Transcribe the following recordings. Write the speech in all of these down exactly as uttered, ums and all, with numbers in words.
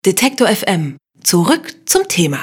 Detektor F M. Zurück zum Thema.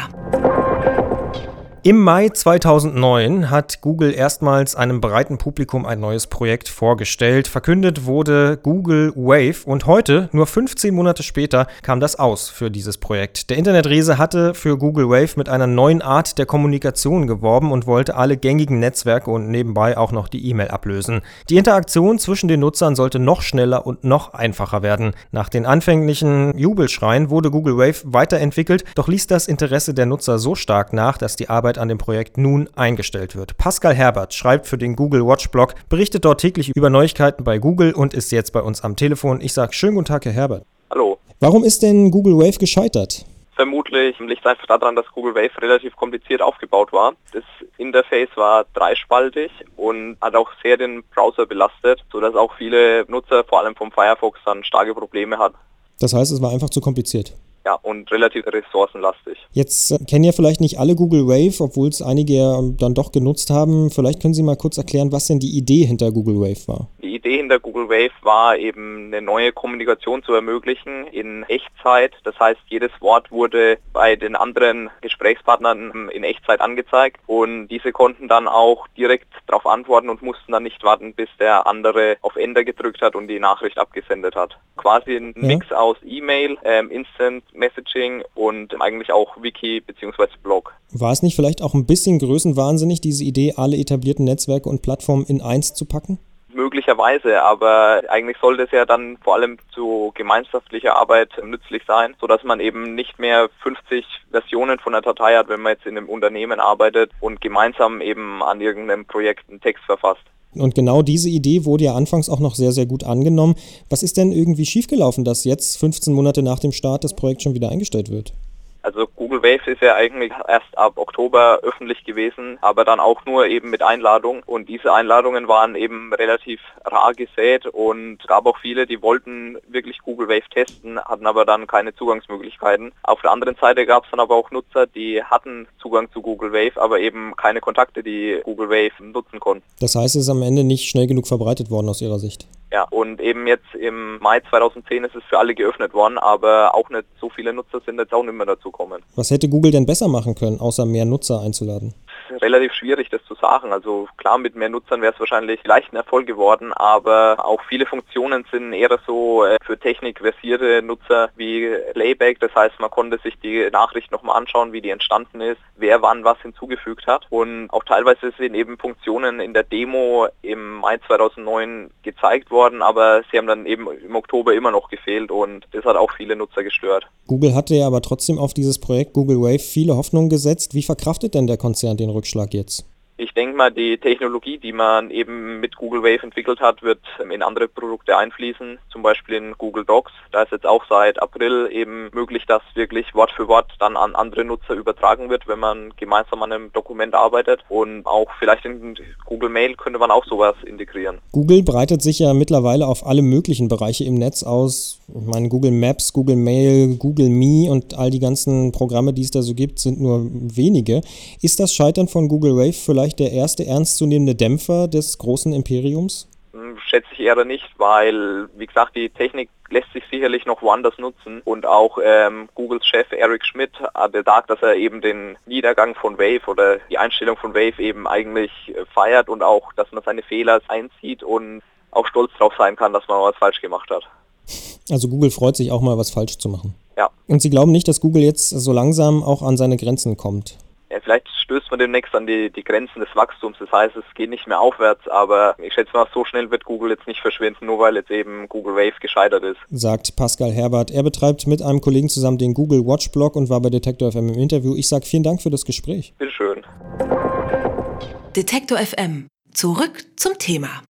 Im Mai zweitausendneun hat Google erstmals einem breiten Publikum ein neues Projekt vorgestellt. Verkündet wurde Google Wave und heute, nur fünfzehn Monate später, kam das aus für dieses Projekt. Der Internetriese hatte für Google Wave mit einer neuen Art der Kommunikation geworben und wollte alle gängigen Netzwerke und nebenbei auch noch die E-Mail ablösen. Die Interaktion zwischen den Nutzern sollte noch schneller und noch einfacher werden. Nach den anfänglichen Jubelschreien wurde Google Wave weiterentwickelt, doch ließ das Interesse der Nutzer so stark nach, dass die Arbeit an dem Projekt nun eingestellt wird. Pascal Herbert schreibt für den Google Watch Blog, berichtet dort täglich über Neuigkeiten bei Google und ist jetzt bei uns am Telefon. Ich sage schönen guten Tag, Herr Herbert. Hallo. Warum ist denn Google Wave gescheitert? Vermutlich liegt es einfach daran, dass Google Wave relativ kompliziert aufgebaut war. Das Interface war dreispaltig und hat auch sehr den Browser belastet, sodass auch viele Nutzer, vor allem vom Firefox, dann starke Probleme hatten. Das heißt, es war einfach zu kompliziert? Ja, und relativ ressourcenlastig. Jetzt äh, kennen ja vielleicht nicht alle Google Wave, obwohl es einige ja dann doch genutzt haben. Vielleicht können Sie mal kurz erklären, was denn die Idee hinter Google Wave war. Die Idee hinter Google Wave war eben eine neue Kommunikation zu ermöglichen in Echtzeit. Das heißt, jedes Wort wurde bei den anderen Gesprächspartnern in Echtzeit angezeigt und diese konnten dann auch direkt darauf antworten und mussten dann nicht warten, bis der andere auf Enter gedrückt hat und die Nachricht abgesendet hat. Quasi ein ja. Mix aus E-Mail, ähm, Instant Messaging und eigentlich auch Wiki bzw. Blog. War es nicht vielleicht auch ein bisschen größenwahnsinnig, diese Idee, alle etablierten Netzwerke und Plattformen in eins zu packen? Möglicherweise, aber eigentlich sollte es ja dann vor allem zu gemeinschaftlicher Arbeit nützlich sein, sodass man eben nicht mehr fünfzig Versionen von einer Datei hat, wenn man jetzt in einem Unternehmen arbeitet und gemeinsam eben an irgendeinem Projekt einen Text verfasst. Und genau diese Idee wurde ja anfangs auch noch sehr, sehr gut angenommen. Was ist denn irgendwie schiefgelaufen, dass jetzt fünfzehn Monate nach dem Start das Projekt schon wieder eingestellt wird? Also Google Wave ist ja eigentlich erst ab Oktober öffentlich gewesen, aber dann auch nur eben mit Einladung. Und diese Einladungen waren eben relativ rar gesät und gab auch viele, die wollten wirklich Google Wave testen, hatten aber dann keine Zugangsmöglichkeiten. Auf der anderen Seite gab es dann aber auch Nutzer, die hatten Zugang zu Google Wave, aber eben keine Kontakte, die Google Wave nutzen konnten. Das heißt, es ist am Ende nicht schnell genug verbreitet worden aus Ihrer Sicht? Ja, und eben jetzt im Mai zweitausendzehn ist es für alle geöffnet worden, aber auch nicht so viele Nutzer sind jetzt auch nicht mehr dazu gekommen. Was hätte Google denn besser machen können, außer mehr Nutzer einzuladen? Relativ schwierig, das zu sagen. Also klar, mit mehr Nutzern wäre es wahrscheinlich leicht ein Erfolg geworden, aber auch viele Funktionen sind eher so für technikversierte Nutzer wie Playback. Das heißt, man konnte sich die Nachricht nochmal anschauen, wie die entstanden ist, wer wann was hinzugefügt hat. Und auch teilweise sind eben Funktionen in der Demo im Mai zweitausendneun gezeigt worden, aber sie haben dann eben im Oktober immer noch gefehlt und das hat auch viele Nutzer gestört. Google hatte ja aber trotzdem auf dieses Projekt Google Wave viele Hoffnungen gesetzt. Wie verkraftet denn der Konzern den Rückschlag jetzt? Ich denke mal, die Technologie, die man eben mit Google Wave entwickelt hat, wird in andere Produkte einfließen, zum Beispiel in Google Docs. Da ist jetzt auch seit April eben möglich, dass wirklich Wort für Wort dann an andere Nutzer übertragen wird, wenn man gemeinsam an einem Dokument arbeitet. Und auch vielleicht in Google Mail könnte man auch sowas integrieren. Google breitet sich ja mittlerweile auf alle möglichen Bereiche im Netz aus. Ich meine, Google Maps, Google Mail, Google Me und all die ganzen Programme, die es da so gibt, sind nur wenige. Ist das Scheitern von Google Wave vielleicht der erste ernstzunehmende Dämpfer des großen Imperiums? Schätze ich eher nicht, weil, wie gesagt, die Technik lässt sich sicherlich noch woanders nutzen und auch ähm, Googles Chef Eric Schmidt hat gesagt, dass er eben den Niedergang von Wave oder die Einstellung von Wave eben eigentlich äh, feiert und auch, dass man seine Fehler einsieht und auch stolz drauf sein kann, dass man was falsch gemacht hat. Also Google freut sich auch mal, was falsch zu machen. Ja. Und Sie glauben nicht, dass Google jetzt so langsam auch an seine Grenzen kommt? Ja, vielleicht stößt man demnächst an die, die Grenzen des Wachstums. Das heißt, es geht nicht mehr aufwärts, aber ich schätze mal, so schnell wird Google jetzt nicht verschwinden, nur weil jetzt eben Google Wave gescheitert ist. Sagt Pascal Herbert. Er betreibt mit einem Kollegen zusammen den Google Watch Blog und war bei Detektor F M im Interview. Ich sage vielen Dank für das Gespräch. Bitteschön. Detektor F M. Zurück zum Thema.